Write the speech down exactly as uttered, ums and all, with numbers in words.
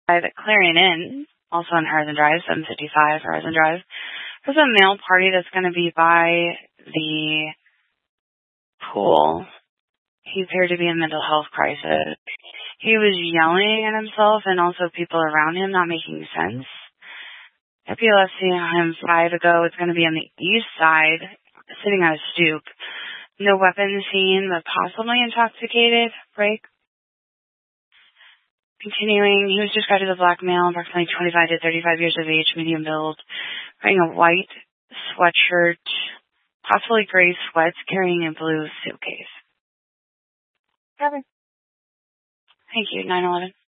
At Clarion Inn, also on Horizon Drive, seven fifty-five Horizon Drive. There's a male party that's going to be by the pool. He appeared to be in mental health crisis. He was yelling at himself and also people around him, not making sense. F P L S seen him five ago. It's going to be on the east side, sitting on a stoop. No weapons seen, but possibly intoxicated. Break. Continuing, he was described as a black male, approximately twenty-five to thirty-five years of age, medium build, wearing a white sweatshirt, possibly gray sweats, carrying a blue suitcase. Okay. Thank you, nine eleven.